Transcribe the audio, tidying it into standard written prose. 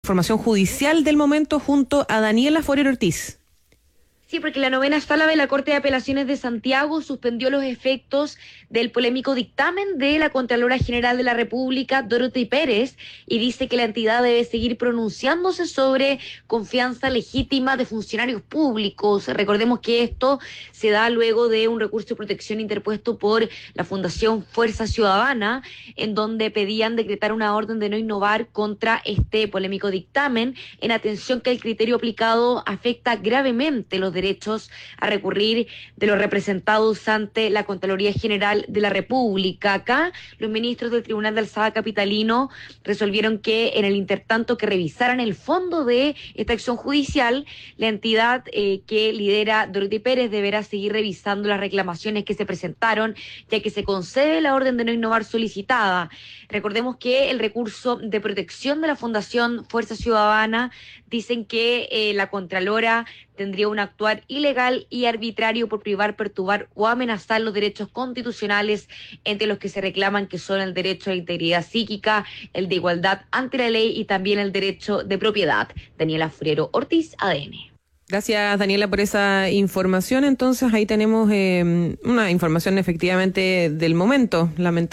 información judicial del momento junto a Daniela Forero Ortiz. Sí, porque la 9ª Sala de la Corte de Apelaciones de Santiago suspendió los efectos del polémico dictamen de la Contralora General de la República, Dorothy Pérez, y dice que la entidad debe seguir pronunciándose sobre confianza legítima de funcionarios públicos. Recordemos que esto se da luego de un recurso de protección interpuesto por la Fundación Fuerza Ciudadana, en donde pedían decretar una orden de no innovar contra este polémico dictamen, en atención que el criterio aplicado afecta gravemente los derechos a recurrir de los representados ante la Contraloría General de la República. Acá, los ministros del Tribunal de Alzada Capitalino resolvieron que en el intertanto que revisaran el fondo de esta acción judicial, la entidad que lidera Dorothy Pérez deberá seguir revisando las reclamaciones que se presentaron, ya que se concede la orden de no innovar solicitada. Recordemos que el recurso de protección de la Fundación Fuerza Ciudadana dicen que la Contralora tendría un actuar ilegal y arbitrario por privar, perturbar o amenazar los derechos constitucionales, entre los que se reclaman que son el derecho a la integridad psíquica, el de igualdad ante la ley y también el derecho de propiedad. Daniela Forero Ortiz, ADN. Gracias, Daniela, por esa información. Entonces, ahí tenemos una información efectivamente del momento. Lamentable.